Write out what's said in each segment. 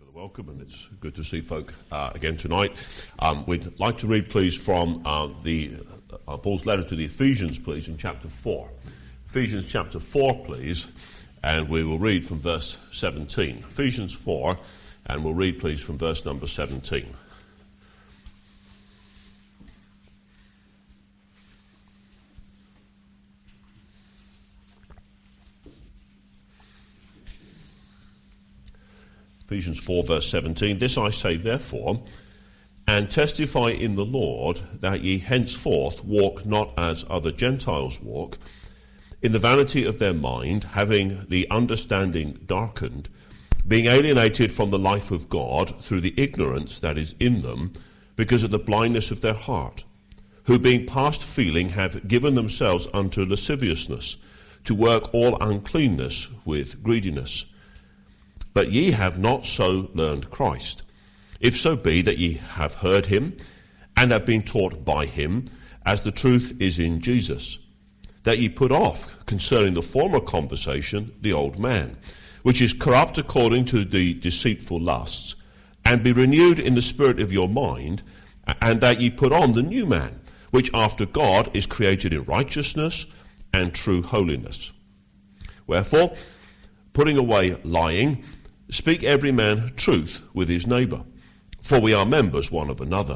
For the welcome, and it's good to see folk again tonight. We'd like to read, please, from Paul's letter to the Ephesians, please, in chapter 4. Ephesians chapter 4, please, and we will read from verse 17. Ephesians 4, and we'll read, please, from verse number 17. Ephesians 4, verse 17, "This I say, therefore, and testify in the Lord, that ye henceforth walk not as other Gentiles walk, in the vanity of their mind, having the understanding darkened, being alienated from the life of God through the ignorance that is in them, because of the blindness of their heart, who being past feeling have given themselves unto lasciviousness, to work all uncleanness with greediness. But ye have not so learned Christ, if so be that ye have heard him, and have been taught by him, as the truth is in Jesus, that ye put off, concerning the former conversation, the old man, which is corrupt according to the deceitful lusts, and be renewed in the spirit of your mind, and that ye put on the new man, which after God is created in righteousness and true holiness. Wherefore, putting away lying, speak every man truth with his neighbour, for we are members one of another.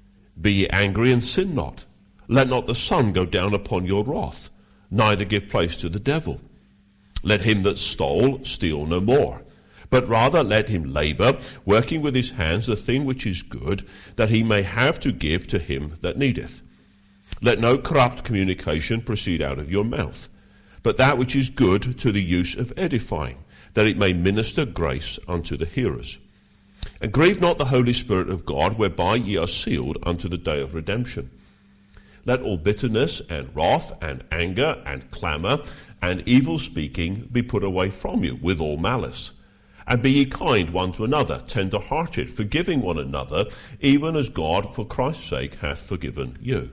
Be ye angry and sin not. Let not the sun go down upon your wrath, neither give place to the devil. Let him that stole steal no more, but rather let him labour, working with his hands the thing which is good, that he may have to give to him that needeth. Let no corrupt communication proceed out of your mouth, but that which is good to the use of edifying, that it may minister grace unto the hearers. And grieve not the Holy Spirit of God, whereby ye are sealed unto the day of redemption. Let all bitterness and wrath and anger and clamour and evil speaking be put away from you with all malice. And be ye kind one to another, tender-hearted, forgiving one another, even as God for Christ's sake hath forgiven you.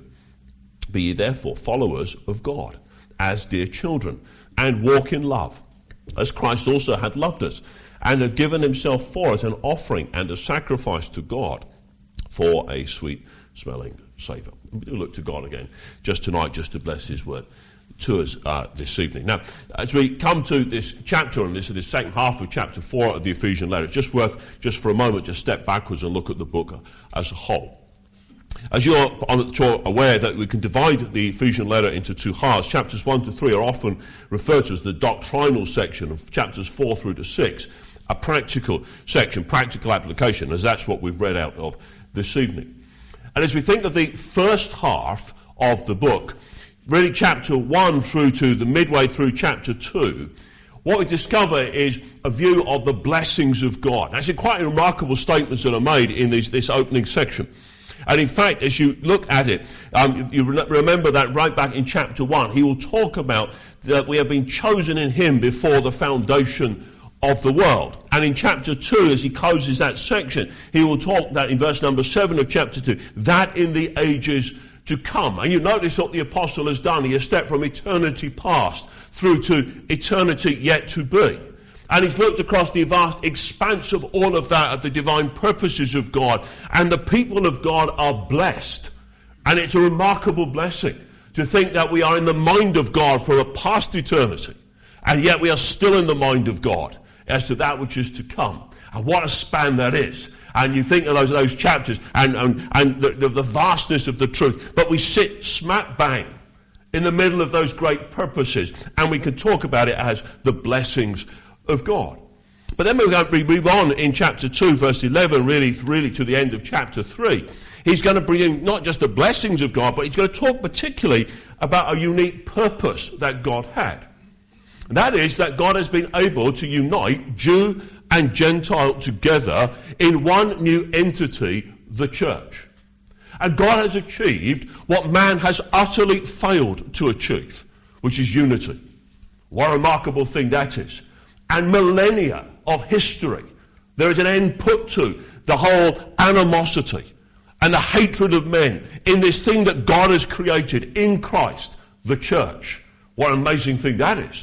Be ye therefore followers of God, as dear children, and walk in love, as Christ also hath loved us, and hath given himself for us an offering and a sacrifice to God for a sweet-smelling savour." We do look to God again just tonight, just to bless his word to us this evening. Now, as we come to this chapter, and this is the second half of chapter 4 of the Ephesian letter, it's just worth, just for a moment, just step backwards and look at the book as a whole. As you're aware that we can divide the Ephesian letter into two halves. Chapters 1 to 3 are often referred to as the doctrinal section of chapters 4 through to 6, a practical section, practical application, as that's what we've read out of this evening. And as we think of the first half of the book, really chapter 1 through to the midway through chapter 2, what we discover is a view of the blessings of God. Actually, quite remarkable statements that are made in this opening section. And in fact, as you look at it, you remember that right back in chapter 1, he will talk about that we have been chosen in him before the foundation of the world. And in chapter 2, as he closes that section, he will talk that in verse number 7 of chapter 2, that in the ages to come. And you notice what the apostle has done. He has stepped from eternity past through to eternity yet to be. And he's looked across the vast expanse of all of that, of the divine purposes of God. And the people of God are blessed. And it's a remarkable blessing to think that we are in the mind of God for a past eternity. And yet we are still in the mind of God as to that which is to come. And what a span that is. And you think of those chapters and the vastness of the truth. But we sit smack bang in the middle of those great purposes. And we can talk about it as the blessings of God. But then we move on in chapter 2, verse 11, really to the end of chapter 3. He's going to bring in not just the blessings of God, but he's going to talk particularly about a unique purpose that God had. And that is that God has been able to unite Jew and Gentile together in one new entity, the church. And God has achieved what man has utterly failed to achieve, which is unity. What a remarkable thing that is. And millennia of history, there is an end put to the whole animosity and the hatred of men in this thing that God has created in Christ, the church. What an amazing thing that is.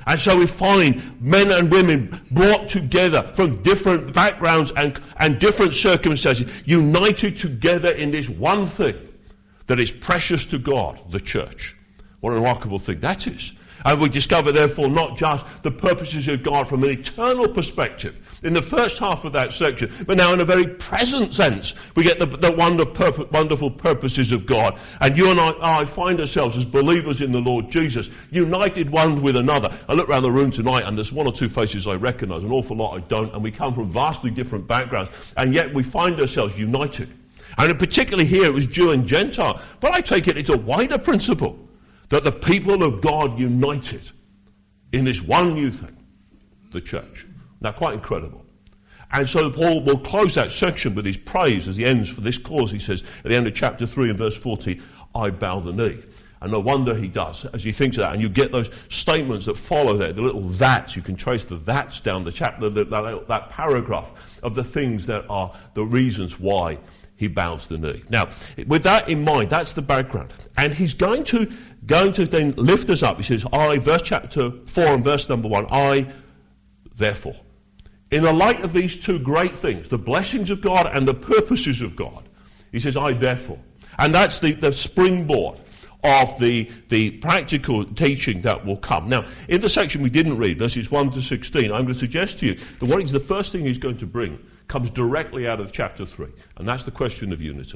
And so we find men and women brought together from different backgrounds and different circumstances, united together in this one thing that is precious to God, the church. What a remarkable thing that is. And we discover, therefore, not just the purposes of God from an eternal perspective in the first half of that section, but now in a very present sense, we get the wonderful purposes of God. And you and I find ourselves as believers in the Lord Jesus, united one with another. I look around the room tonight, and there's one or two faces I recognise, an awful lot I don't, and we come from vastly different backgrounds, and yet we find ourselves united. And particularly here, it was Jew and Gentile. But I take it's a wider principle, that the people of God united in this one new thing, the church. Now, quite incredible. And so Paul will close that section with his praise as he ends for this cause. He says at the end of chapter 3 and verse 40, I bow the knee. And no wonder he does, as he thinks of that. And you get those statements that follow there, the little that's. You can trace the that's down the chapter, that paragraph of the things that are the reasons why he bows the knee. Now, with that in mind, that's the background. And he's going to then lift us up. He says, verse chapter 4 and verse number 1, I, therefore. In the light of these two great things, the blessings of God and the purposes of God, he says, I, therefore. And that's the springboard of the practical teaching that will come. Now, in the section we didn't read, verses 1 to 16, I'm going to suggest to you that the first thing he's going to bring comes directly out of chapter 3, and that's the question of unity.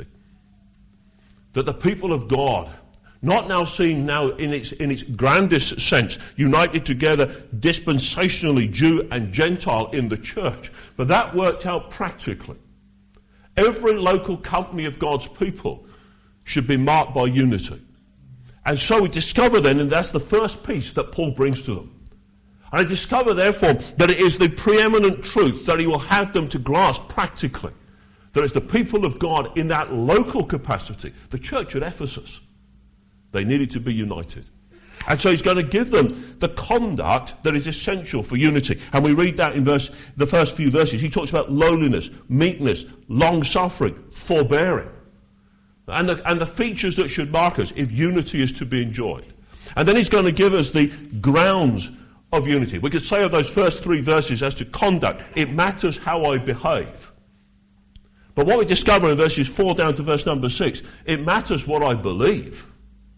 That the people of God, not now seen now in its grandest sense, united together dispensationally, Jew and Gentile in the church, but that worked out practically. Every local company of God's people should be marked by unity. And so we discover then, and that's the first piece that Paul brings to them. And I discover, therefore, that it is the preeminent truth that he will have them to grasp practically. That as the people of God in that local capacity, the church at Ephesus, they needed to be united. And so he's going to give them the conduct that is essential for unity. And we read that in the first few verses. He talks about lowliness, meekness, long-suffering, forbearing. And the features that should mark us if unity is to be enjoyed. And then he's going to give us the grounds of unity. We could say of those first 3 verses as to conduct, it matters how I behave. But what we discover in verses 4 down to verse number 6, it matters what I believe.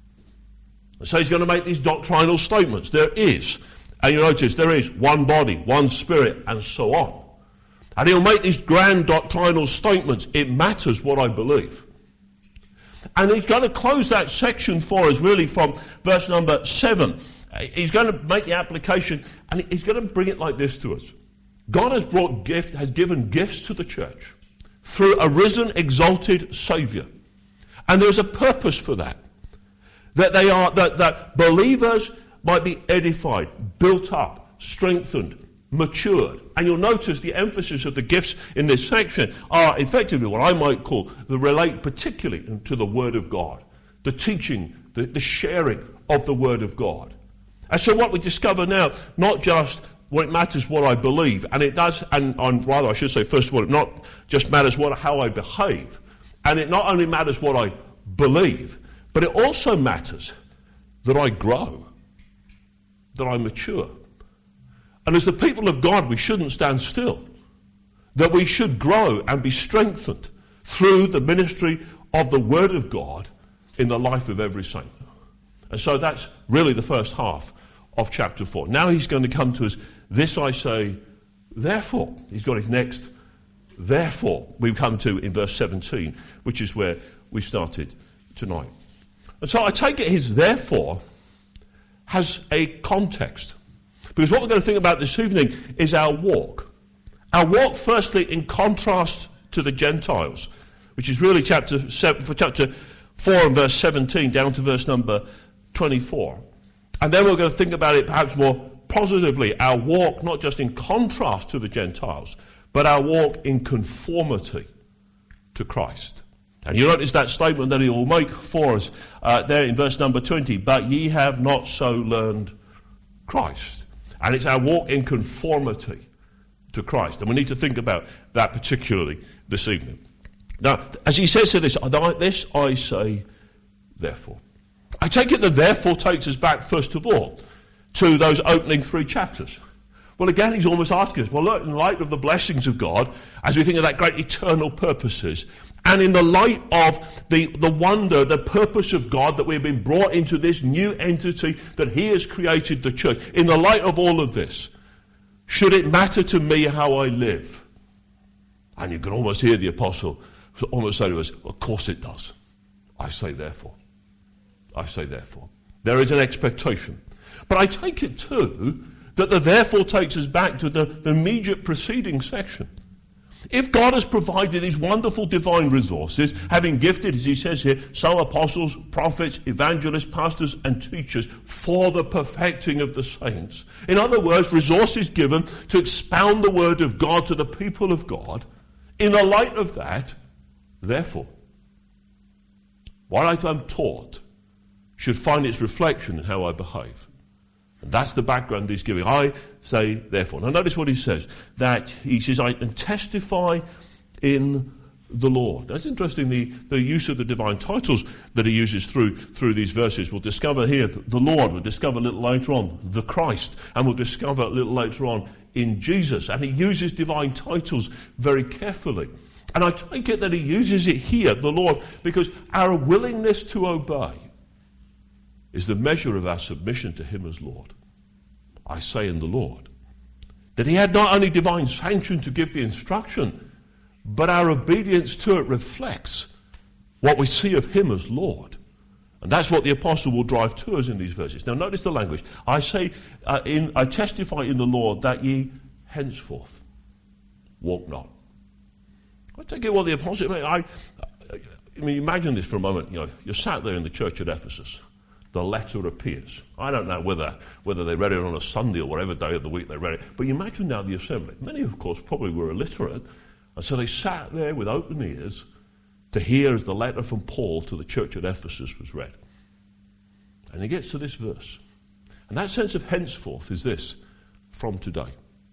So he's going to make these doctrinal statements. There is, and you notice, there is one body, one spirit, and so on. And he'll make these grand doctrinal statements. It matters what I believe. And he's going to close that section for us really from verse number 7. He's going to make the application, and he's going to bring it like this to us. God has given gifts to the church through a risen, exalted Saviour. And there's a purpose for that. That believers might be edified, built up, strengthened, matured. And you'll notice the emphasis of the gifts in this section are effectively what I might call relate particularly to the Word of God, the teaching, the sharing of the Word of God. And so what we discover now, not just what it matters what I believe, and it does, and rather I should say first of all, it not just matters how I behave, and it not only matters what I believe, but it also matters that I grow, that I mature. And as the people of God, we shouldn't stand still. That we should grow and be strengthened through the ministry of the Word of God in the life of every saint. And so that's really the first half of chapter 4. Now he's going to come to us, this I say, therefore. He's got his next, therefore, we come to in verse 17, which is where we started tonight. And so I take it his therefore has a context. Because what we're going to think about this evening is our walk. Our walk, firstly, in contrast to the Gentiles, which is really chapter 4 and verse 17 down to verse number 24. And then we're going to think about it perhaps more positively, our walk not just in contrast to the Gentiles, but our walk in conformity to Christ. And you notice that statement that he will make for us there in verse number 20, but ye have not so learned Christ. And it's our walk in conformity to Christ. And we need to think about that particularly this evening. Now, as he says to this I say, therefore. I take it that therefore takes us back, first of all, to those opening 3 chapters? Well, again, he's almost asking us, well, look, in light of the blessings of God, as we think of that great eternal purposes, and in the light of the wonder, the purpose of God, that we've been brought into this new entity that he has created, the church, in the light of all of this, should it matter to me how I live? And you can almost hear the apostle almost say to us, of course it does. I say therefore. I say therefore. There is an expectation. But I take it too that the therefore takes us back to the immediate preceding section. If God has provided these wonderful divine resources, having gifted, as he says here, some apostles, prophets, evangelists, pastors, and teachers for the perfecting of the saints. In other words, resources given to expound the word of God to the people of God. In the light of that, therefore, what I'm taught should find its reflection in how I behave. And that's the background he's giving. I say, therefore. Now notice what he says. That he says, I can testify in the Lord. That's interesting, the use of the divine titles that he uses through these verses. We'll discover here the Lord. We'll discover a little later on the Christ. And we'll discover a little later on in Jesus. And he uses divine titles very carefully. And I take it that he uses it here, the Lord, because our willingness to obey is the measure of our submission to him as Lord. I say in the Lord. That he had not only divine sanction to give the instruction, but our obedience to it reflects what we see of him as Lord. And that's what the apostle will drive to us in these verses. Now notice the language. I say, I testify in the Lord that ye henceforth walk not. I take it what the apostle, I mean, imagine this for a moment. You know, you're sat there in the church at Ephesus. The letter appears. I don't know whether they read it on a Sunday or whatever day of the week they read it. But you imagine now the assembly. Many, of course, probably were illiterate. And so they sat there with open ears to hear as the letter from Paul to the church at Ephesus was read. And he gets to this verse. And that sense of henceforth is this: from today.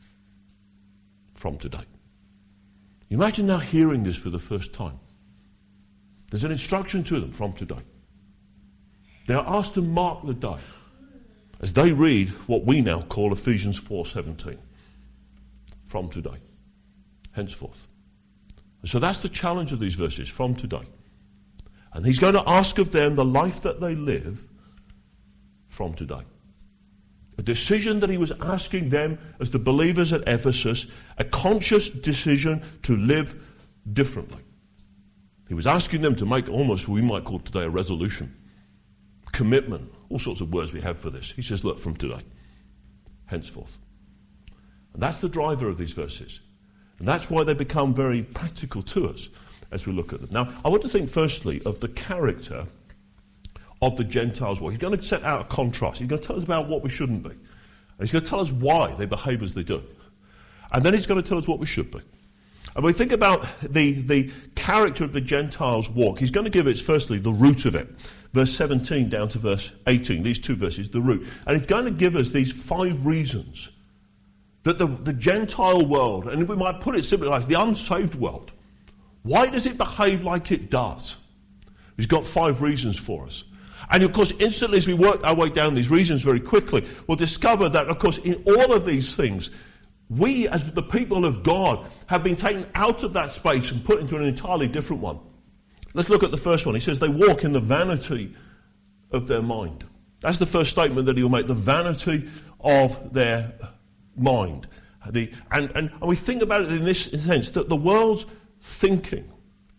From today. You imagine now hearing this for the first time. There's an instruction to them from today. They are asked to mark the day as they read what we now call Ephesians 4:17. From today. Henceforth. And so that's the challenge of these verses, from today. And he's going to ask of them the life that they live from today. A decision that he was asking them as the believers at Ephesus, a conscious decision to live differently. He was asking them to make almost what we might call today a resolution. Commitment, all sorts of words we have for this. He says, look, from today, henceforth. And that's the driver of these verses. And that's why they become very practical to us as we look at them. Now, I want to think firstly of the character of the Gentiles' war. He's going to set out a contrast. He's going to tell us about what we shouldn't be. And he's going to tell us why they behave as they do. And then he's going to tell us what we should be. And when we think about the character of the Gentiles' walk, he's going to give us, firstly, the root of it. Verse 17 down to verse 18, these two verses, the root. And he's going to give us these 5 reasons that the Gentile world, and we might put it simply like the unsaved world, why does it behave like it does? He's got 5 reasons for us. And of course, instantly as we work our way down these reasons very quickly, we'll discover that, of course, in all of these things, we, as the people of God, have been taken out of that space and put into an entirely different one. Let's look at the first one. He says they walk in the vanity of their mind. That's the first statement that he will make, the vanity of their mind. And we think about it in this sense, that the world's thinking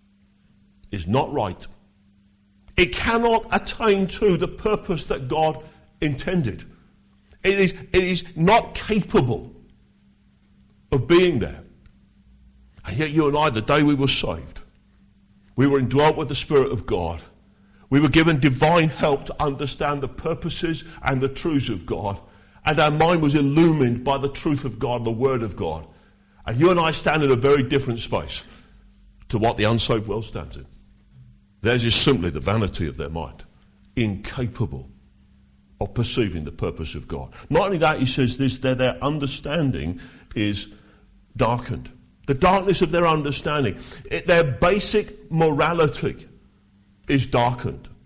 is not right. It cannot attain to the purpose that God intended. It is not capable of being there. And yet you and I, the day we were saved, we were indwelt with the Spirit of God. We were given divine help to understand the purposes and the truths of God. And our mind was illumined by the truth of God, the Word of God. And you and I stand in a very different space to what the unsaved world stands in. Theirs is simply the vanity of their mind, incapable of perceiving the purpose of God. Not only that, he says this, their understanding is darkened. The darkness of their understanding. Their basic morality is darkened.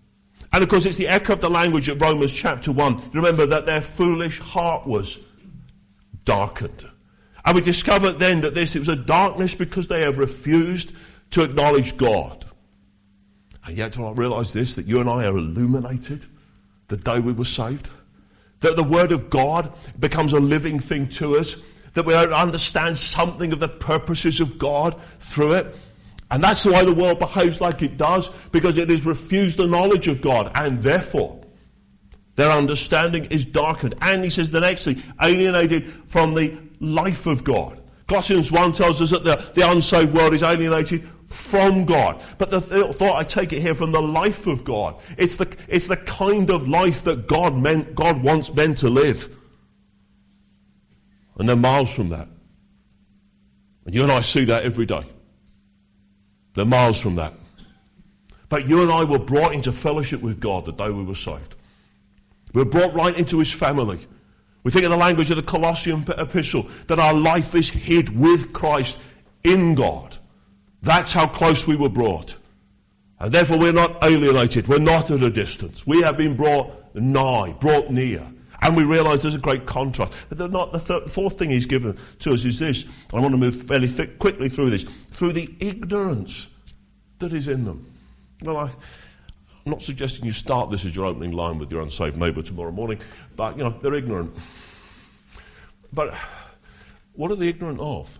And of course, it's the echo of the language of Romans chapter 1. Remember that their foolish heart was darkened. And we discovered then that it was a darkness because they have refused to acknowledge God. And yet, do I realize this, that you and I are illuminated the day we were saved? That the Word of God becomes a living thing to us, that we understand something of the purposes of God through it. And that's why the world behaves like it does, because it has refused the knowledge of God, and therefore their understanding is darkened. And he says the next thing, alienated from the life of God. Colossians 1 tells us that the unsaved world is alienated from God. But the thought I take it here from the life of God. It's the kind of life that God wants men to live. And they're miles from that. And you and I see that every day. They're miles from that. But you and I were brought into fellowship with God the day we were saved. We were brought right into his family. We think of the language of the Colossian epistle, that our life is hid with Christ in God. That's how close we were brought. And therefore we're not alienated. We're not at a distance. We have been brought nigh, brought near. And we realize there's a great contrast. But the fourth thing he's given to us is this. I want to move fairly quickly through this. Through the ignorance that is in them. Well, I'm not suggesting you start this as your opening line with your unsaved neighbour tomorrow morning, but, they're ignorant. But what are they ignorant of?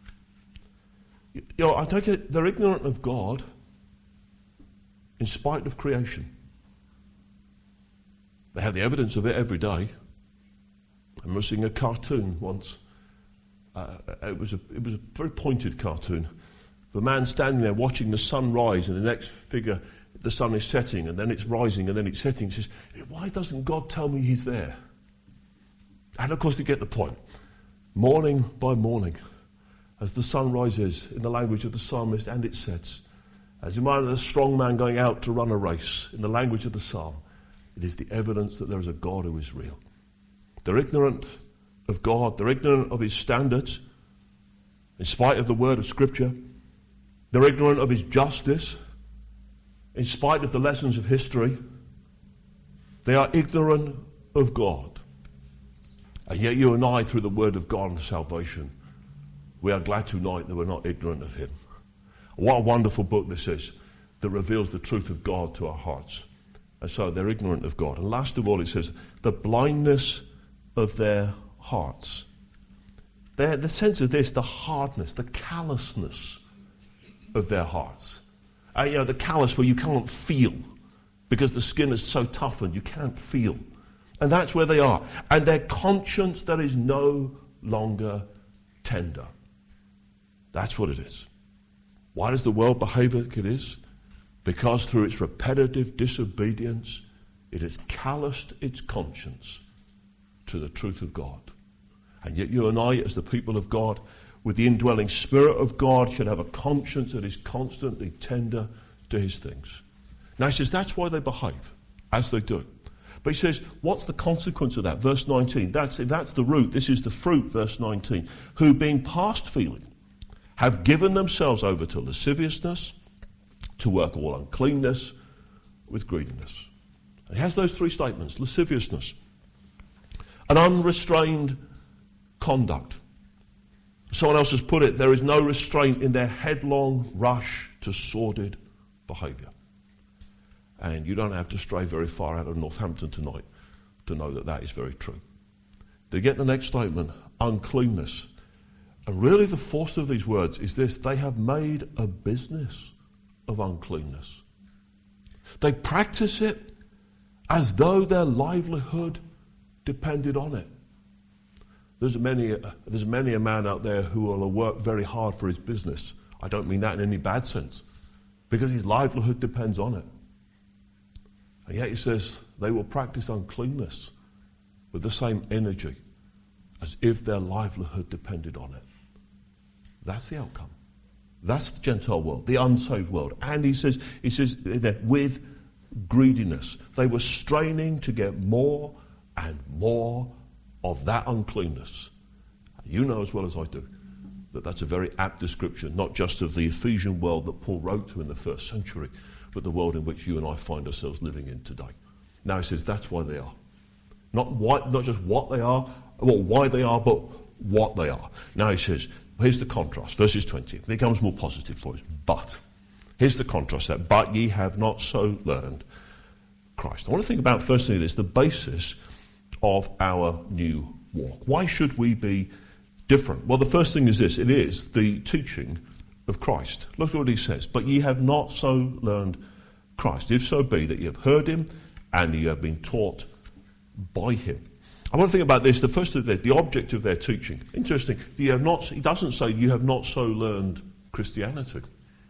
I take it they're ignorant of God in spite of creation. They have the evidence of it every day. I remember seeing a cartoon once. It was a very pointed cartoon. The man standing there watching the sun rise, and the next figure, the sun is setting, and then it's rising, and then it's setting. He says, why doesn't God tell me he's there? And of course you get the point. Morning by morning, as the sun rises, in the language of the psalmist, and it sets, as in mind of the strong man going out to run a race, in the language of the psalm, it is the evidence that there is a God who is real. They're ignorant of God. They're ignorant of his standards, in spite of the word of Scripture. They're ignorant of his justice, in spite of the lessons of history. They are ignorant of God. And yet you and I, through the word of God and salvation, we are glad tonight that we're not ignorant of him. What a wonderful book this is, that reveals the truth of God to our hearts. And so they're ignorant of God. And last of all, it says, the blindness of their hearts. The sense of this, the hardness, the callousness of their hearts. The callous where you can't feel, because the skin is so toughened, you can't feel. And that's where they are. And their conscience that is no longer tender. That's what it is. Why does the world behave like it is? Because through its repetitive disobedience, it has calloused its conscience to the truth of God. And yet you and I, as the people of God, with the indwelling Spirit of God, should have a conscience that is constantly tender to his things. Now he says that's why they behave as they do. But he says, what's the consequence of that? Verse 19, that's the root, this is the fruit, verse 19. Who being past feeling, have given themselves over to lasciviousness, to work all uncleanness with greediness. And he has those three statements: lasciviousness, an unrestrained conduct. Someone else has put it, there is no restraint in their headlong rush to sordid behaviour. And you don't have to stray very far out of Northampton tonight to know that that is very true. They get the next statement, uncleanness. And really the force of these words is this: they have made a business of uncleanness. They practice it as though their livelihood depended on it. There's many a man out there who will work very hard for his business. I don't mean that in any bad sense, because his livelihood depends on it. And yet he says they will practice uncleanness with the same energy as if their livelihood depended on it. That's the outcome. That's the Gentile world, the unsaved world. And he says that with greediness, they were straining to get more and more of that uncleanness. You know as well as I do that that's a very apt description, not just of the Ephesian world that Paul wrote to in the first century, but the world in which you and I find ourselves living in today. Now he says that's why they are. Not just what they are, well, why they are, but what they are. Now he says, here's the contrast, verses 20. It becomes more positive for us. But, here's the contrast, that but ye have not so learned Christ. I want to think about, firstly, this, the basis of our new walk. Why should we be different? Well, the first thing is this, it is the teaching of Christ. Look at what he says, but ye have not so learned Christ, if so be that ye have heard him and ye have been taught by him. I want to think about this. The first of the object of their teaching. Interesting. He doesn't say you have not so learned Christianity.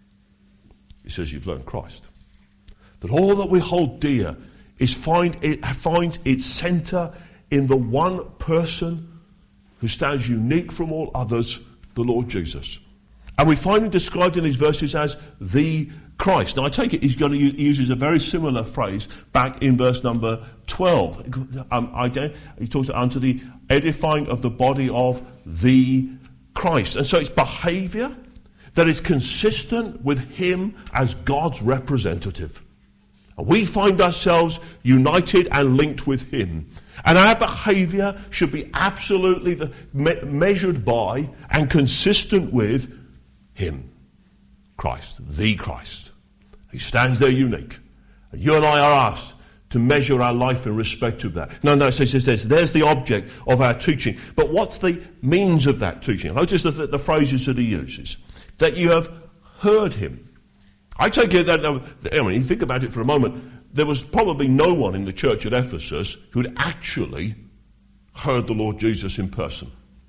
He says you've learned Christ. That all that we hold dear finds its centre in the one person who stands unique from all others, the Lord Jesus. And we find him described in these verses as the Christ. Now I take it he uses a very similar phrase back in verse number 12. He talks unto the edifying of the body of the Christ. And so it's behaviour that is consistent with him as God's representative. And we find ourselves united and linked with him. And our behaviour should be absolutely measured by and consistent with him. Christ, the Christ. He stands there unique. And you and I are asked to measure our life in respect of that. No, it says there's the object of our teaching. But what's the means of that teaching? Notice the phrases that he uses. That you have heard him. I take it that, you think about it for a moment, there was probably no one in the church at Ephesus who had actually heard the Lord Jesus in person.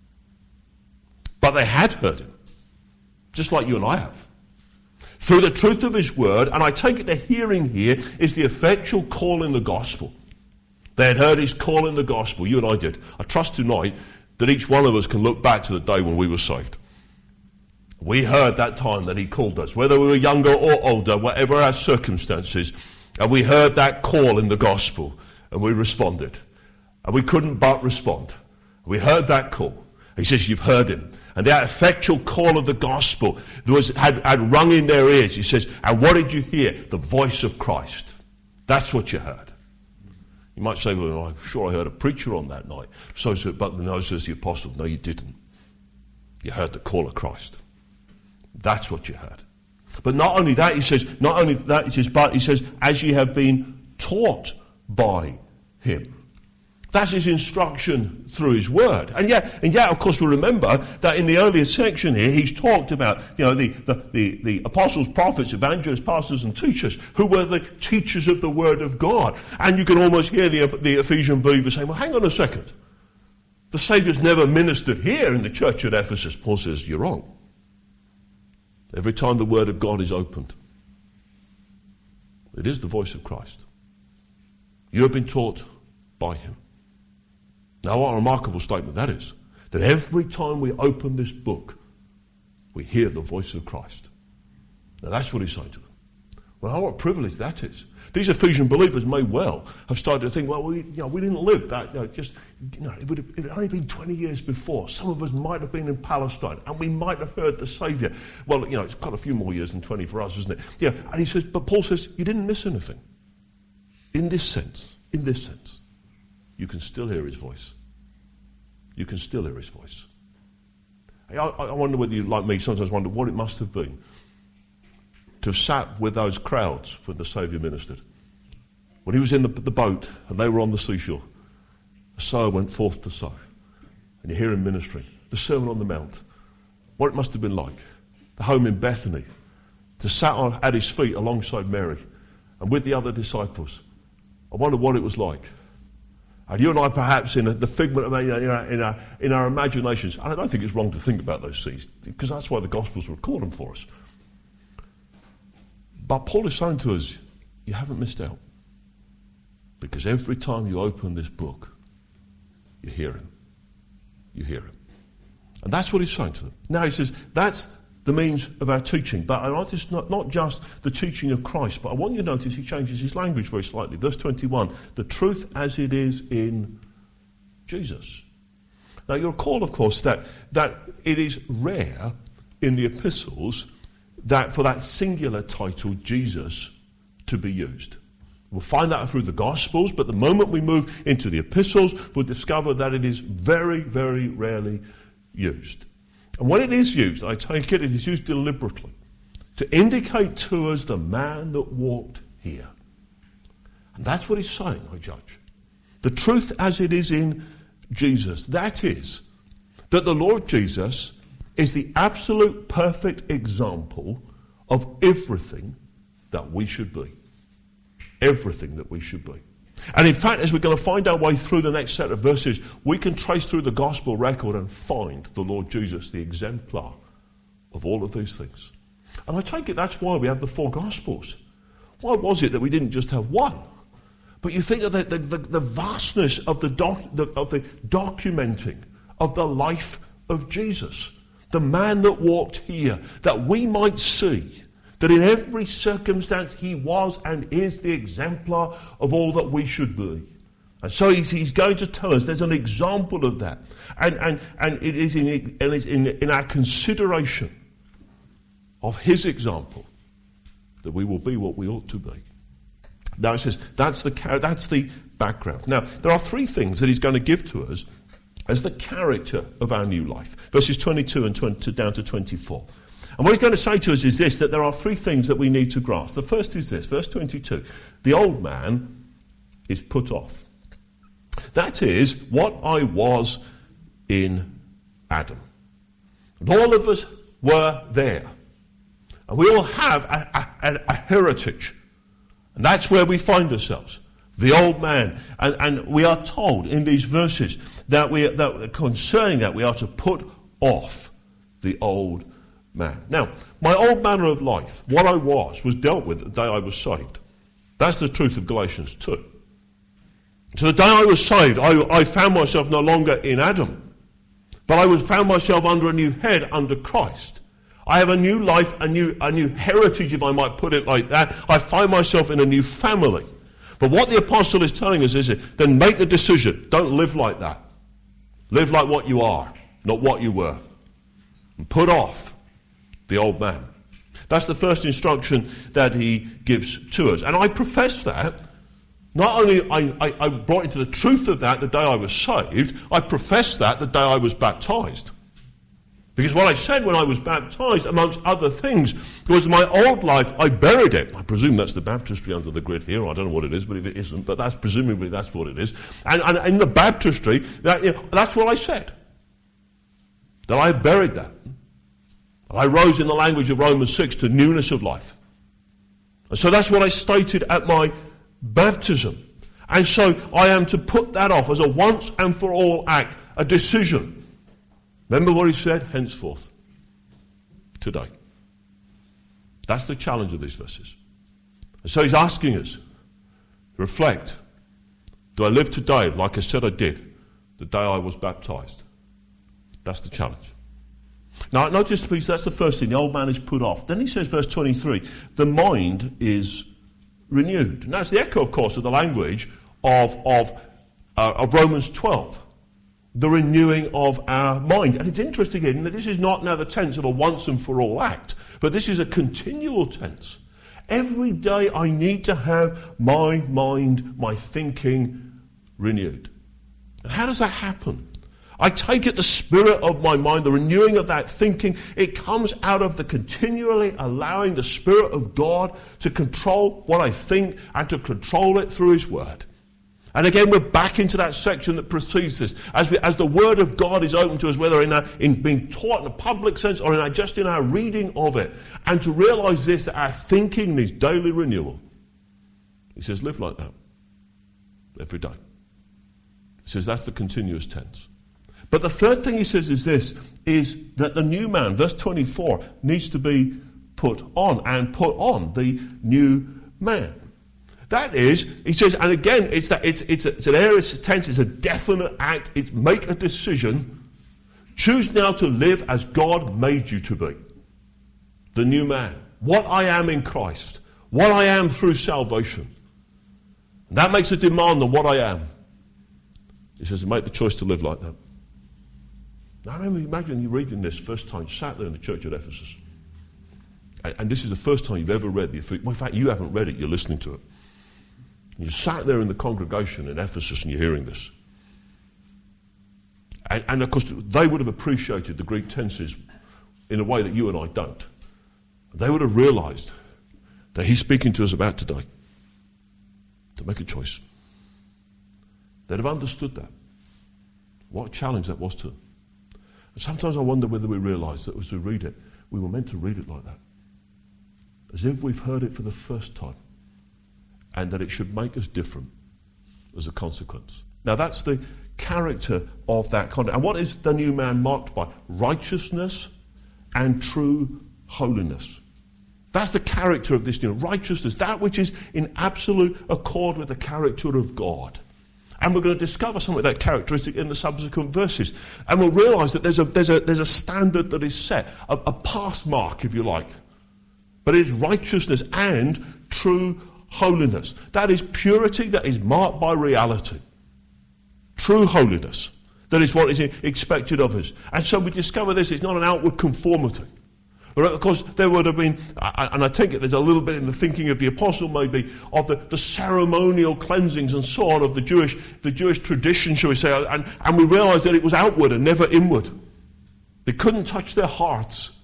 But they had heard him. Just like you and I have. Through the truth of his word, and I take it the hearing here is the effectual call in the gospel. They had heard his call in the gospel, you and I did. I trust tonight that each one of us can look back to the day when we were saved. We heard that time that he called us, whether we were younger or older, whatever our circumstances, and we heard that call in the gospel, and we responded. And we couldn't but respond. We heard that call. He says, you've heard him. And that effectual call of the gospel had rung in their ears. He says, and what did you hear? The voice of Christ. That's what you heard. You might say, well, I'm sure I heard a preacher on that night. But no, says the apostle, no, you didn't. You heard the call of Christ. That's what you heard. But not only that, he says, but he says, as ye have been taught by him. That's his instruction through his word. And yet, of course, we remember that in the earlier section here, he's talked about, the apostles, prophets, evangelists, pastors, and teachers, who were the teachers of the word of God. And you can almost hear the Ephesian believers saying, well, hang on a second. The Saviour's never ministered here in the church at Ephesus. Paul says, you're wrong. Every time the word of God is opened, it is the voice of Christ. You have been taught by him. Now, what a remarkable statement that is. That every time we open this book, we hear the voice of Christ. Now, that's what he's saying to them. Well, what a privilege that is. These Ephesian believers may well have started to think, well, we didn't live that. It had only been 20 years before. Some of us might have been in Palestine, and we might have heard the Saviour. Well, it's quite a few more years than 20 for us, isn't it? Yeah, and he says, but Paul says, you didn't miss anything. In this sense, you can still hear his voice. You can still hear his voice. I wonder whether you, like me, sometimes wonder what it must have been to have sat with those crowds when the Saviour ministered. When he was in the boat and they were on the seashore, a sower went forth to sow. And you hear him ministering. The Sermon on the Mount. What it must have been like. The home in Bethany. To sat at his feet alongside Mary and with the other disciples. I wonder what it was like. And you and I, perhaps, in the figment of in our imaginations, and I don't think it's wrong to think about those things, because that's why the Gospels were recorded for us. But Paul is saying to us, you haven't missed out. Because every time you open this book, you hear him. You hear him. And that's what he's saying to them. Now he says, that's the means of our teaching. But I notice not just the teaching of Christ, but I want you to notice he changes his language very slightly. Verse 21, the truth as it is in Jesus. Now you'll recall, of course, that it is rare in the epistles that for that singular title, Jesus, to be used. We'll find that through the Gospels, but the moment we move into the epistles, we'll discover that it is very, very rarely used. And when it is used, I take it is used deliberately to indicate to us the man that walked here. And that's what he's saying, I judge. The truth as it is in Jesus, that is, that the Lord Jesus is the absolute perfect example of everything that we should be. Everything that we should be. And in fact, as we're going to find our way through the next set of verses, we can trace through the gospel record and find the Lord Jesus, the exemplar of all of these things. And I take it that's why we have the four gospels. Why was it that we didn't just have one? But you think of the vastness of the documenting of the life of Jesus, the man that walked here, that we might see that in every circumstance he was and is the exemplar of all that we should be. And so he's going to tell us there's an example of that. And it is in our consideration of his example that we will be what we ought to be. Now it says that's the background. Now there are three things that he's going to give to us as the character of our new life. Verses 22 and down to 24. And what he's going to say to us is this, that there are three things that we need to grasp. The first is this, verse 22. The old man is put off. That is what I was in Adam. And all of us were there. And we all have a heritage. And that's where we find ourselves. The old man. And we are told in these verses that concerning that we are to put off the old man. Now, my old manner of life, what I was dealt with the day I was saved. That's the truth of Galatians 2. So the day I was saved, I found myself no longer in Adam, but I found myself under a new head, under Christ. I have a new life, a new heritage, if I might put it like that. I find myself in a new family. But what the apostle is telling us is, then make the decision. Don't live like that. Live like what you are, not what you were. And put off the old man. That's the first instruction that he gives to us. And I profess that. Not only I brought into the truth of that the day I was saved, I professed that the day I was baptized. Because what I said when I was baptized, amongst other things, was my old life, I buried it. I presume that's the baptistry under the grid here. I don't know what it is, but if it isn't, but that's presumably that's what it is. And in the baptistry, that's what I said. That I buried that. I rose in the language of Romans 6 to newness of life. And so that's what I stated at my baptism. And so I am to put that off as a once and for all act, a decision. Remember what he said? Henceforth. Today. That's the challenge of these verses. And so he's asking us to reflect. Do I live today like I said I did the day I was baptized? That's the challenge. Now, notice, please, that's the first thing. The old man is put off. Then he says, verse 23, the mind is renewed. And that's the echo, of course, of the language of Romans 12. The renewing of our mind. And it's interesting in that this is not now the tense of a once and for all act, but this is a continual tense. Every day I need to have my mind, my thinking renewed. And how does that happen? I take it the spirit of my mind, the renewing of that thinking, it comes out of the continually allowing the Spirit of God to control what I think and to control it through His Word. And again, we're back into that section that precedes this. As the Word of God is open to us, whether in being taught in a public sense or just in our reading of it, and to realize this, that our thinking needs daily renewal. He says, live like that every day. He says that's the continuous tense. But the third thing he says is this, is that the new man, verse 24, needs to be put on, and put on the new man. That is, he says, and again, it's an aorist tense, it's a definite act, it's make a decision. Choose now to live as God made you to be. The new man. What I am in Christ. What I am through salvation. And that makes a demand on what I am. He says, make the choice to live like that. Now, imagine you reading this first time, sat there in the church at Ephesus. And this is the first time you've ever read the Ephesians. Well, in fact, you haven't read it, you're listening to it. You sat there in the congregation in Ephesus and you're hearing this. And of course, they would have appreciated the Greek tenses in a way that you and I don't. They would have realized that he's speaking to us about today. To make a choice. They'd have understood that. What a challenge that was to them. And sometimes I wonder whether we realize that as we read it, we were meant to read it like that. As if we've heard it for the first time. And that it should make us different as a consequence. Now that's the character of that conduct. And what is the new man marked by? Righteousness and true holiness. That's the character of this new righteousness, that which is in absolute accord with the character of God. And we're going to discover some of that characteristic in the subsequent verses. And we'll realise that there's a standard that is set, a pass mark, if you like. But it is righteousness and true holiness. That is purity that is marked by reality. True holiness. That is what is expected of us. And so we discover this, it's not an outward conformity. Of course, there would have been, and I take it there's a little bit in the thinking of the apostle maybe, of the ceremonial cleansings and so on of the Jewish tradition, shall we say, and we realise that it was outward and never inward. They couldn't touch their hearts.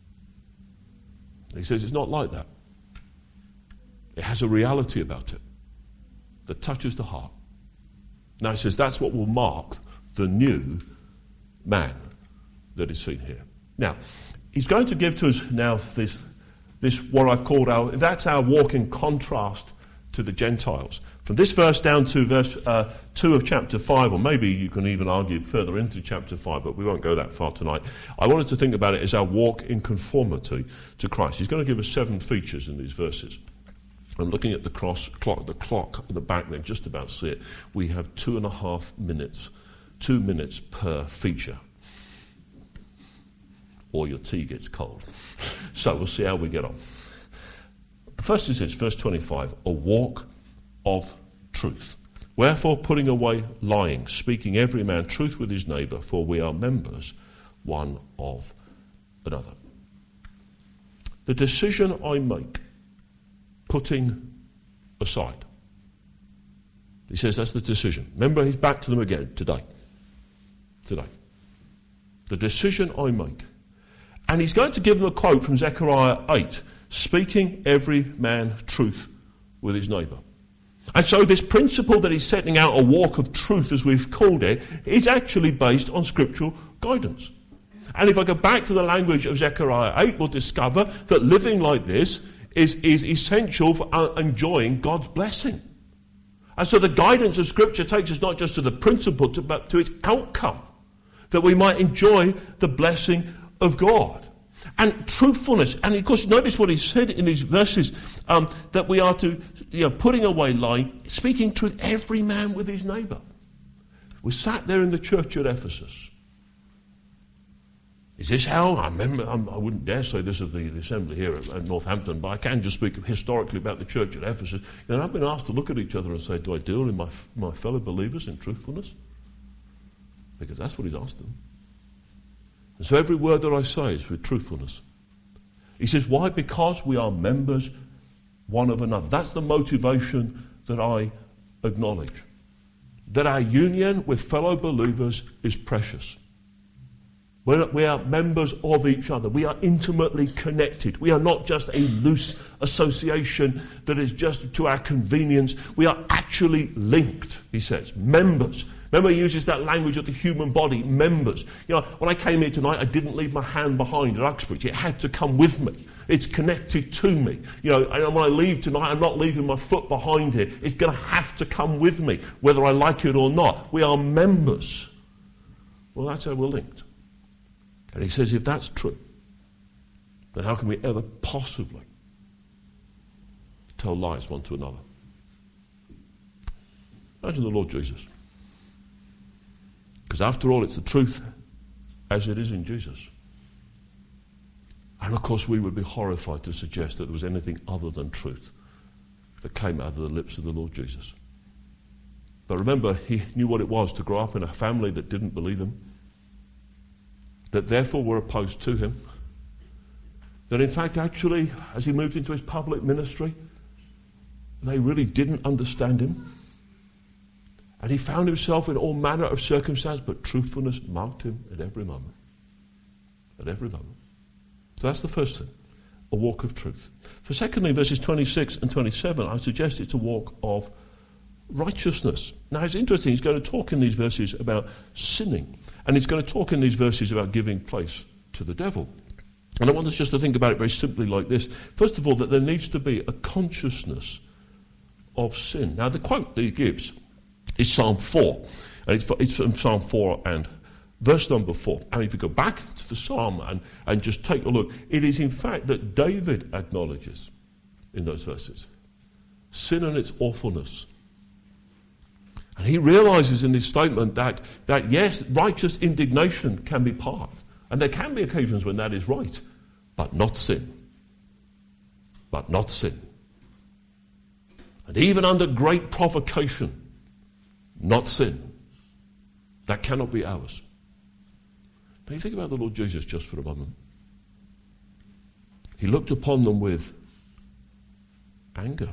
He says it's not like that. It has a reality about it that touches the heart. Now he says that's what will mark the new man that is seen here. Now, he's going to give to us now this what I've called that's our walk in contrast to the Gentiles. From this verse down to verse 2 of chapter 5, or maybe you can even argue further into chapter 5, but we won't go that far tonight. I wanted to think about it as our walk in conformity to Christ. He's going to give us 7 features in these verses. I'm looking at the clock at the back there, just about see it. We have 2.5 minutes, 2 minutes per feature. Or your tea gets cold. So we'll see how we get on. The first is this, verse 25, a walk of truth. Wherefore, putting away lying, speaking every man truth with his neighbour, for we are members one of another. The decision I make, putting aside. He says that's the decision. Remember, he's back to them again today. The decision I make. And he's going to give them a quote from Zechariah 8, speaking every man truth with his neighbour. And so this principle that he's setting out, a walk of truth as we've called it, is actually based on scriptural guidance. And if I go back to the language of Zechariah 8, we'll discover that living like this is essential for enjoying God's blessing. And so the guidance of Scripture takes us not just to the principle, but to its outcome, that we might enjoy the blessing of God. And truthfulness, and of course notice what he said in these verses, that we are to, putting away lying, speaking truth, every man with his neighbour. We sat there in the church at Ephesus. Is this how? I remember, I wouldn't dare say this of the assembly here at Northampton, but I can just speak historically about the church at Ephesus. And I've been asked to look at each other and say, do I deal with my fellow believers in truthfulness? Because that's what he's asked them. And so every word that I say is with truthfulness. He says, why? Because we are members one of another. That's the motivation that I acknowledge. That our union with fellow believers is precious. We are members of each other. We are intimately connected. We are not just a loose association that is just to our convenience. We are actually linked, he says. Members. Remember, he uses that language of the human body, members. When I came here tonight, I didn't leave my hand behind at Uxbridge. It had to come with me. It's connected to me. And when I leave tonight, I'm not leaving my foot behind here. It's going to have to come with me, whether I like it or not. We are members. Well, that's how we're linked. And he says, if that's true, then how can we ever possibly tell lies one to another? Imagine the Lord Jesus. Because after all, it's the truth as it is in Jesus. And of course, we would be horrified to suggest that there was anything other than truth that came out of the lips of the Lord Jesus. But remember, he knew what it was to grow up in a family that didn't believe him, that therefore were opposed to him, That in fact, actually, as he moved into his public ministry, they really didn't understand him. And he found himself in all manner of circumstance, but truthfulness marked him at every moment. At every moment. So that's the first thing, a walk of truth. So secondly, verses 26 and 27, I suggest it's a walk of righteousness. Now it's interesting, he's going to talk in these verses about sinning, and he's going to talk in these verses about giving place to the devil. And I want us just to think about it very simply like this. First of all, that there needs to be a consciousness of sin. Now the quote that he gives is Psalm 4, and it's from Psalm 4 and verse number 4. And if you go back to the psalm and just take a look, it is in fact that David acknowledges in those verses sin and its awfulness. And he realizes in this statement that yes, righteous indignation can be part, and there can be occasions when that is right, but not sin. But not sin. And even under great provocation, not sin. That cannot be ours. Now you think about the Lord Jesus just for a moment. He looked upon them with anger.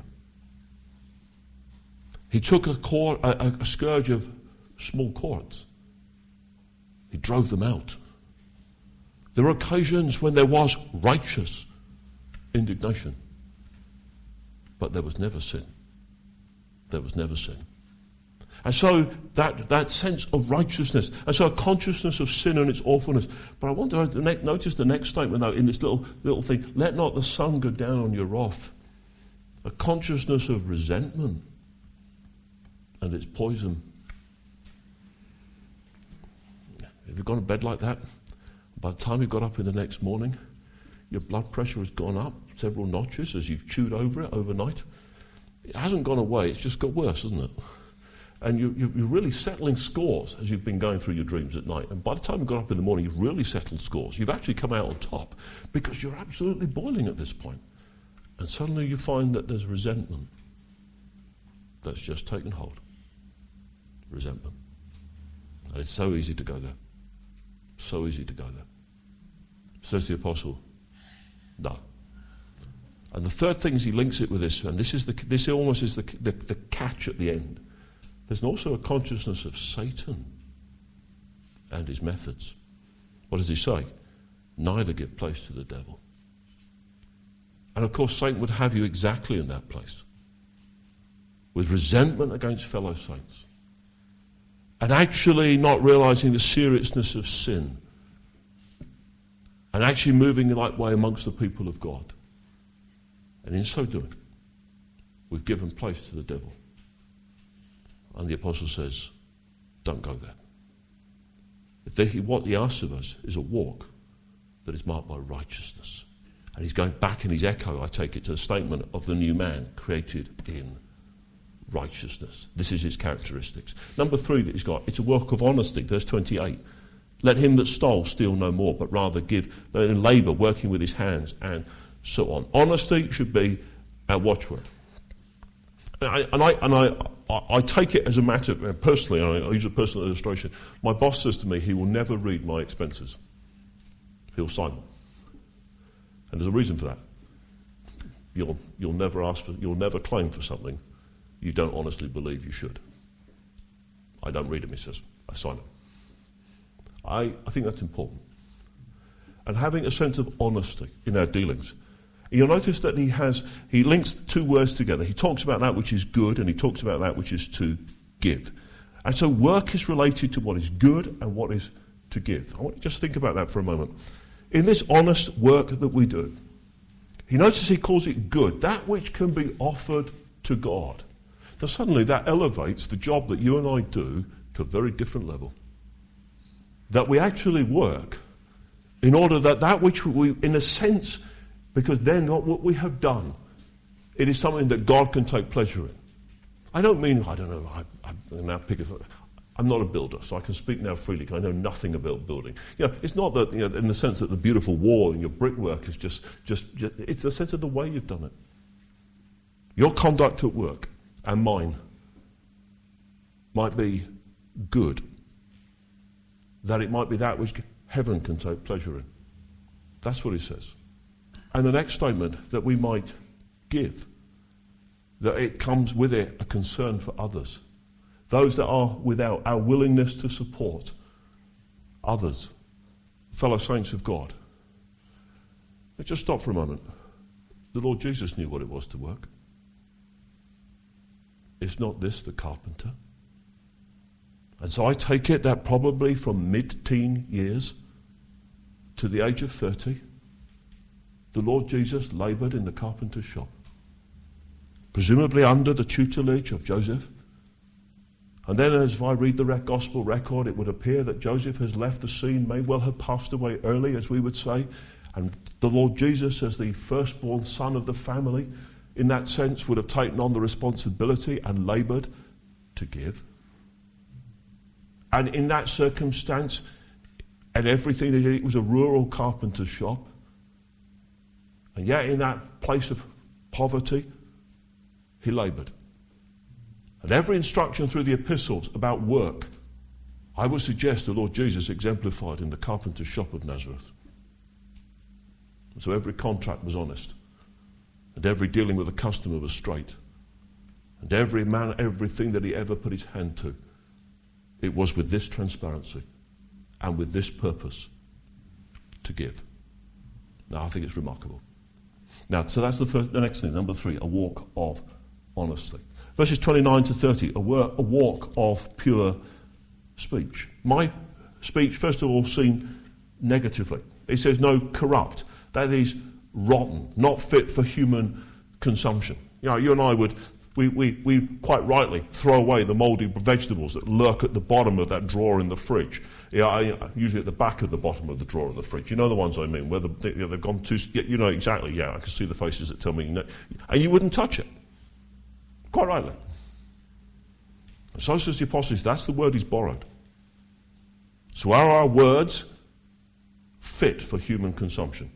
He took a scourge of small cords. He drove them out. There were occasions when there was righteous indignation, but there was never sin. There was never sin. And so that sense of righteousness, and so a consciousness of sin and its awfulness. But I want to notice the next statement though in this little thing. Let not the sun go down on your wrath. A consciousness of resentment and its poison. If you've gone to bed like that, by the time you got up in the next morning, your blood pressure has gone up several notches as you've chewed over it overnight. It hasn't gone away, it's just got worse, hasn't it? And you're really settling scores as you've been going through your dreams at night. And by the time you got up in the morning, you've really settled scores. You've actually come out on top because you're absolutely boiling at this point. And suddenly you find that there's resentment that's just taken hold. Resentment. And it's so easy to go there. So easy to go there. Says the apostle, no. And the third thing is he links it with this, and this almost is the catch at the end. There's also a consciousness of Satan and his methods. What does he say? Neither give place to the devil. And of course Satan would have you exactly in that place, with resentment against fellow saints, and actually not realizing the seriousness of sin, and actually moving in that way amongst the people of God. And in so doing, we've given place to the devil. And the apostle says, don't go there. What he asks of us is a walk that is marked by righteousness. And he's going back in his echo, I take it, to the statement of the new man created in righteousness. This is his characteristics. Number 3 that he's got, it's a work of honesty, verse 28. Let him that stole steal no more, but rather give in labour, working with his hands, and so on. Honesty should be our watchword. And I take it as a matter, personally, I use a personal illustration. My boss says to me he will never read my expenses. He'll sign them. And there's a reason for that. You'll never claim for something you don't honestly believe you should. I don't read them, he says. I sign them. I think that's important. And having a sense of honesty in our dealings. You'll notice that he links the two words together. He talks about that which is good, and he talks about that which is to give. And so work is related to what is good and what is to give. I want you to just think about that for a moment. In this honest work that we do, he calls it good, that which can be offered to God. Now suddenly that elevates the job that you and I do to a very different level. That we actually work in order that which we, in a sense, because then not what we have done, it is something that God can take pleasure in. I don't mean, I'm not a builder, so I can speak now freely because I know nothing about building. It's not that, in the sense that the beautiful wall and your brickwork is just it's the sense of the way you've done it. Your conduct at work and mine might be good, that it might be that which heaven can take pleasure in. That's what he says. And the next statement, that we might give. That it comes with it a concern for others. Those that are without, our willingness to support others, fellow saints of God. Let's just stop for a moment. The Lord Jesus knew what it was to work. Is not this the carpenter? And so I take it that probably from mid-teen years to the age of 30, the Lord Jesus laboured in the carpenter's shop, presumably under the tutelage of Joseph. And then as I read the gospel record, it would appear that Joseph has left the scene, may well have passed away early, as we would say, and the Lord Jesus, as the firstborn son of the family, in that sense, would have taken on the responsibility and laboured to give. And in that circumstance, and everything that it was a rural carpenter's shop, and yet in that place of poverty, he laboured. And every instruction through the epistles about work, I would suggest the Lord Jesus exemplified in the carpenter's shop of Nazareth. And so every contract was honest, and every dealing with a customer was straight, and everything that he ever put his hand to, it was with this transparency and with this purpose, to give. Now, I think it's remarkable. Now, so that's the next thing, number 3, a walk of honesty. Verses 29 to 30, a walk of pure speech. My speech, first of all, seen negatively. It says no corrupt. That is rotten, not fit for human consumption. You know, you and I we quite rightly throw away the mouldy vegetables that lurk at the bottom of that drawer in the fridge. Usually at the back of the bottom of the drawer in the fridge. You know the ones I mean, where they've gone too... You know exactly, yeah, I can see the faces that tell me, and you wouldn't touch it. Quite rightly. And so says the Apostle, that's the word he's borrowed. So are our words fit for human consumption?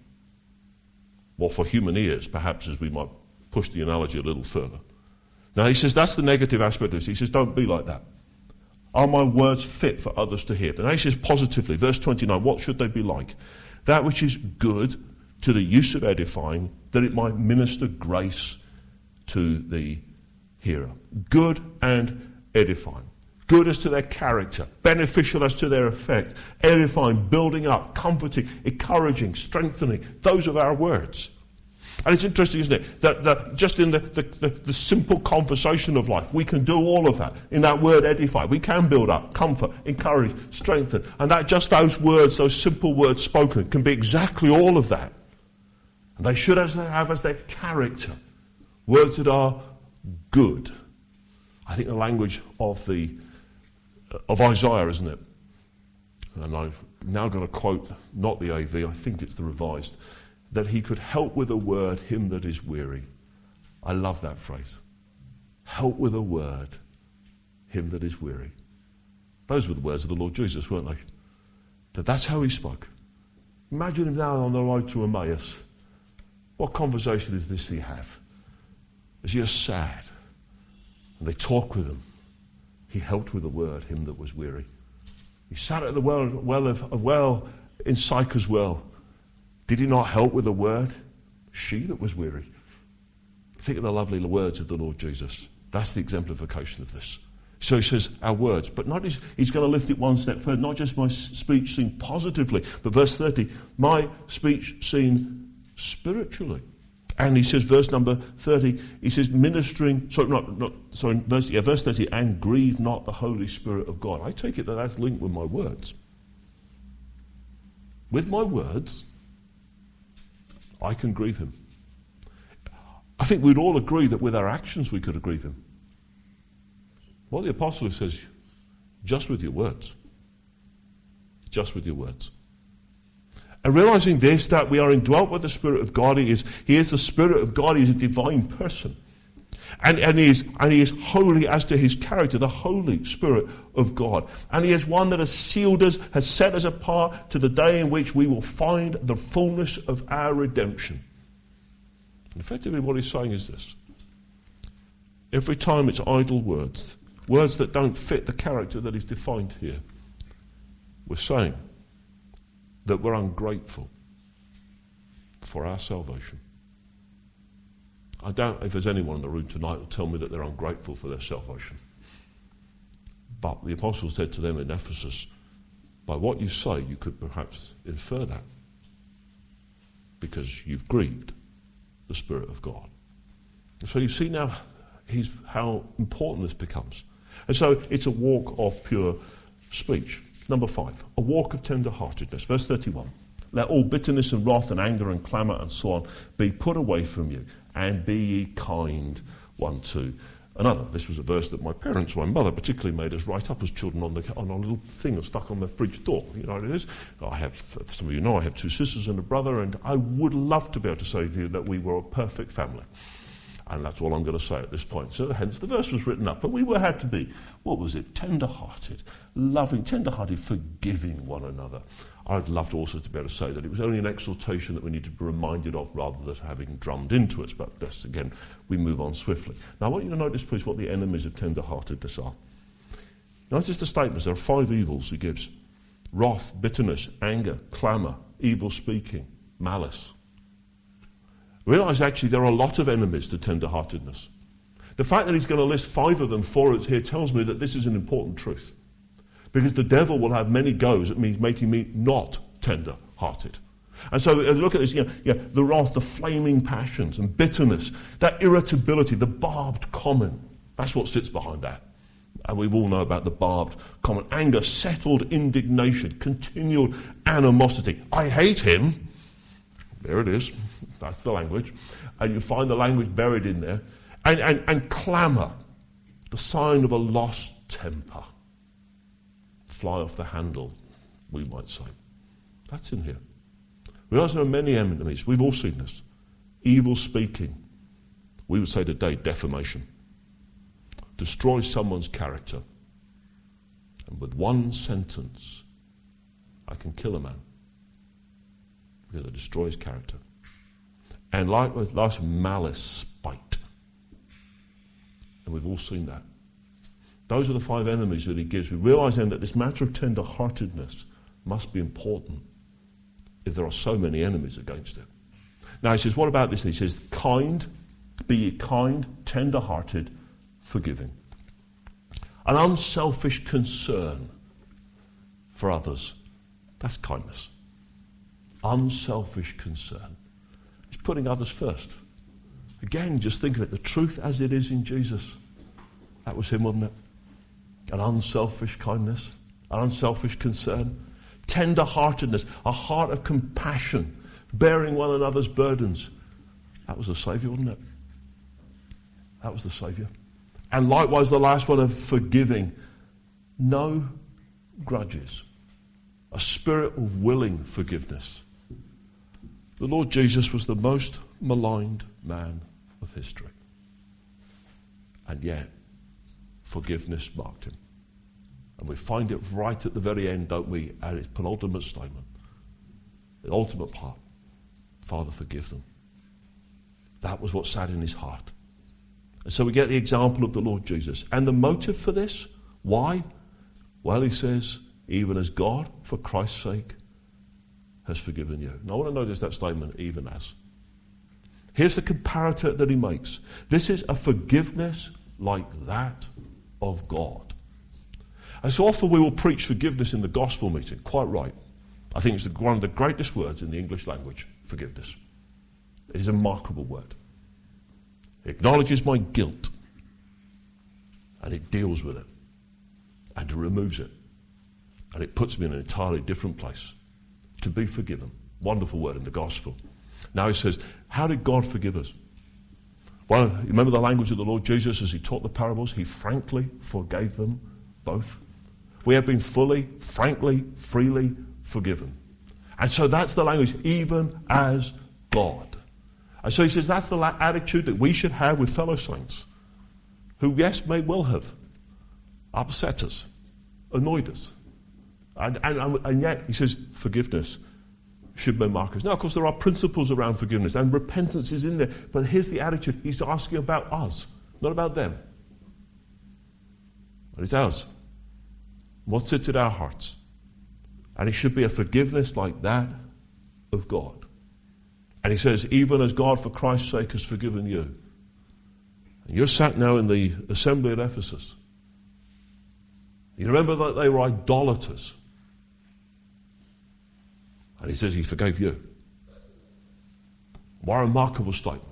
Or for human ears, perhaps, as we might push the analogy a little further. Now he says that's the negative aspect of this. He says don't be like that. Are my words fit for others to hear? And he says positively, verse 29, what should they be like? That which is good to the use of edifying, that it might minister grace to the hearer. Good and edifying. Good as to their character, beneficial as to their effect, edifying, building up, comforting, encouraging, strengthening. Those are our words. And it's interesting, isn't it, that just in the simple conversation of life, we can do all of that. In that word edify, we can build up, comfort, encourage, strengthen. And that just those words, those simple words spoken, can be exactly all of that. And they should have as their character words that are good. I think the language of Isaiah, isn't it? And I've now got to quote, not the AV, I think it's the Revised, that he could help with a word him that is weary. I love that phrase. Help with a word him that is weary. Those were the words of the Lord Jesus, weren't they? That's how he spoke. Imagine him now on the road to Emmaus. What conversation is this he have? As he is sad, and they talk with him, he helped with a word him that was weary. He sat at the well in Sychar's well. Did he not help with a word she that was weary? Think of the lovely words of the Lord Jesus. That's the exemplification of this. So he says our words, but not he's going to lift it one step further. Not just my speech seen positively, but verse 30, my speech seen spiritually. And he says, verse number 30, he says, verse 30, and grieve not the Holy Spirit of God. I take it that that's linked with my words. With my words, I can grieve him. I think we'd all agree that with our actions we could grieve him. Well, the apostle says, just with your words. Just with your words. And realizing this, that we are indwelt with the Spirit of God, He is the Spirit of God, He is a divine person. And he is holy as to His character, the Holy Spirit of God. And He is one that has sealed us, has set us apart to the day in which we will find the fullness of our redemption. And effectively what He's saying is this. Every time it's idle words that don't fit the character that is defined here, we're saying that we're ungrateful. for our salvation. I doubt if there's anyone in the room tonight who will tell me that they're ungrateful for their salvation. But the apostle said to them in Ephesus, by what you say, you could perhaps infer that, because you've grieved the Spirit of God. And so you see now how important this becomes. And so it's a walk of pure speech. Number 5, a walk of tender-heartedness. Verse 31. Let all bitterness and wrath and anger and clamour and so on be put away from you, and be ye kind one to another. This was a verse that my mother particularly, made us write up as children on a little thing stuck on the fridge door. You know what it is? Some of you know, I have 2 sisters and a brother, and I would love to be able to say to you that we were a perfect family. And that's all I'm going to say at this point. So hence the verse was written up. But we had to be, what was it? Tender-hearted, loving, tender-hearted, forgiving one another. I'd love to also to be able to say that it was only an exhortation that we need to be reminded of rather than having drummed into us. But that's, again, we move on swiftly. Now I want you to notice, please, what the enemies of tender-heartedness are. Notice the statements. There are 5 evils he gives. Wrath, bitterness, anger, clamour, evil speaking, malice. Realise actually there are a lot of enemies to tender-heartedness. The fact that he's going to list 5 of them for us here tells me that this is an important truth. Because the devil will have many goes at me making me not tender-hearted. And so look at this, the wrath, the flaming passions and bitterness, that irritability, the barbed comment. That's what sits behind that. And we all know about the barbed comment. Anger, settled indignation, continual animosity. I hate him. There it is. That's the language. And you find the language buried in there. And clamour, the sign of a lost temper. Fly off the handle, we might say. That's in here. We realise there are many enemies. We've all seen this. Evil speaking. We would say today, defamation. Destroys someone's character. And with one sentence, I can kill a man. Because it destroys character. And likewise, malice, spite. And we've all seen that. Those are the 5 enemies that he gives. We realise then that this matter of tender-heartedness must be important if there are so many enemies against it. Now he says, what about this? He says, kind, be ye kind, tender-hearted, forgiving. An unselfish concern for others. That's kindness. Unselfish concern. It's putting others first. Again, just think of it, the truth as it is in Jesus. That was him, wasn't it? An unselfish kindness, an unselfish concern, tender-heartedness, a heart of compassion, bearing one another's burdens. That was the Saviour, wasn't it? That was the Saviour. And likewise the last one of forgiving. No grudges. A spirit of willing forgiveness. The Lord Jesus was the most maligned man of history. And yet, forgiveness marked him. And we find it right at the very end, don't we, at his penultimate statement. The ultimate part. Father, forgive them. That was what sat in his heart. And so we get the example of the Lord Jesus. And the motive for this? Why? Well, he says, even as God, for Christ's sake, has forgiven you. Now I want to notice that statement, even as. Here's the comparator that he makes. This is a forgiveness like that of God. And so often we will preach forgiveness in the gospel meeting. Quite right. I think it's one of the greatest words in the English language, forgiveness. It is a remarkable word. It acknowledges my guilt. And it deals with it. And it removes it. And it puts me in an entirely different place. To be forgiven. Wonderful word in the gospel. Now he says, how did God forgive us? Well, you remember the language of the Lord Jesus as he taught the parables? He frankly forgave them both. We have been fully, frankly, freely forgiven. And so that's the language, even as God. And so he says that's the attitude that we should have with fellow saints, who, yes, may well have upset us, annoyed us. And yet, he says, forgiveness should be markers. Now, of course, there are principles around forgiveness, and repentance is in there. But here's the attitude. He's asking about us, not about them. But it's ours. What sits in our hearts. And it should be a forgiveness like that of God. And he says, even as God for Christ's sake has forgiven you. And you're sat now in the assembly at Ephesus. You remember that they were idolaters. And he says he forgave you. What a remarkable statement.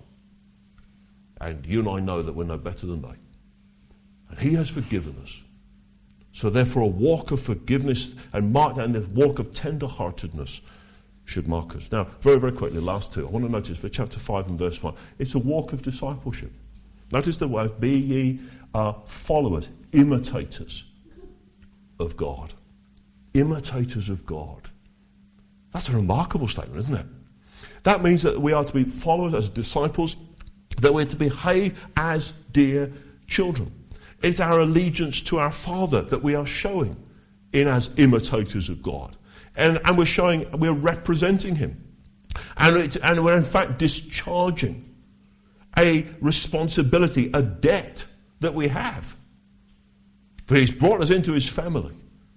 And you and I know that we're no better than they. And he has forgiven us. So therefore a walk of forgiveness and the walk of tender-heartedness should mark us. Now, very, very quickly, last two. I want to notice for chapter 5 and verse 1. It's a walk of discipleship. Notice the word, be ye followers, imitators of God. Imitators of God. That's a remarkable statement, isn't it? That means that we are to be followers as disciples, that we're to behave as dear children. It's our allegiance to our Father that we are showing in as imitators of God. And we're representing him. And we're in fact discharging a responsibility, a debt that we have. For he's brought us into his family.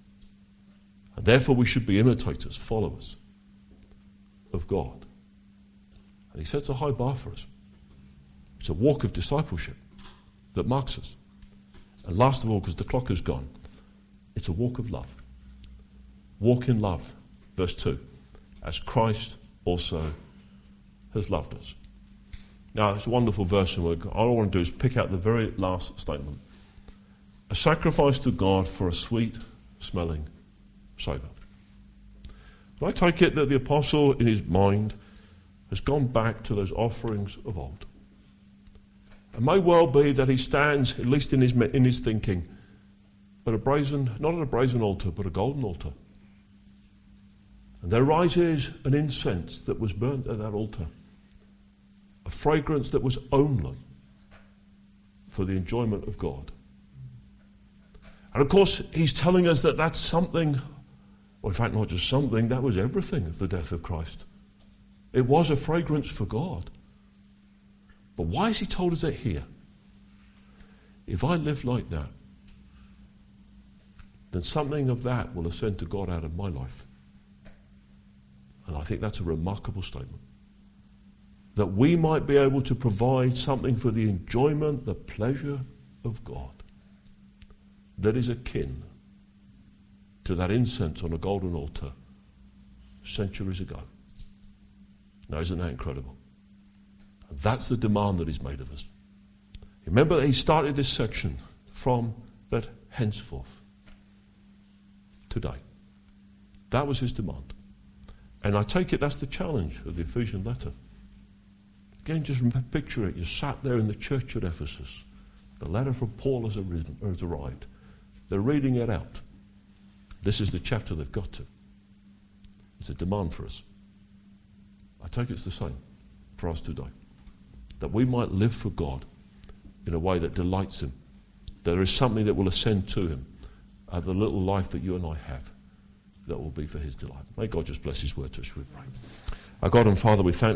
And therefore we should be imitators, followers of God. And he sets a high bar for us. It's a walk of discipleship that marks us. And last of all, because the clock has gone, it's a walk of love. Walk in love, verse 2, as Christ also has loved us. Now, it's a wonderful verse, and all I want to do is pick out the very last statement. A sacrifice to God for a sweet-smelling savour. And I take it that the apostle, in his mind, has gone back to those offerings of old. It may well be that he stands, at least in his thinking, but not at a brazen altar, but a golden altar. And there rises an incense that was burnt at that altar, a fragrance that was only for the enjoyment of God. And of course, he's telling us that that's something, or in fact not just something, that was everything of the death of Christ. It was a fragrance for God. But why has he told us that here? If I live like that, then something of that will ascend to God out of my life. And I think that's a remarkable statement. That we might be able to provide something for the enjoyment, the pleasure of God that is akin to that incense on a golden altar centuries ago. Now, isn't that incredible? And that's the demand that is made of us. Remember that he started this section from that henceforth, today. That was his demand. And I take it that's the challenge of the Ephesian letter. Again, just picture it. You sat there in the church at Ephesus. The letter from Paul has arrived. They're reading it out. This is the chapter they've got to. It's a demand for us. I take it's the same for us today. That we might live for God in a way that delights him. There is something that will ascend to him. The little life that you and I have, that will be for his delight. May God just bless his word to us, we pray. Our God and Father, we thank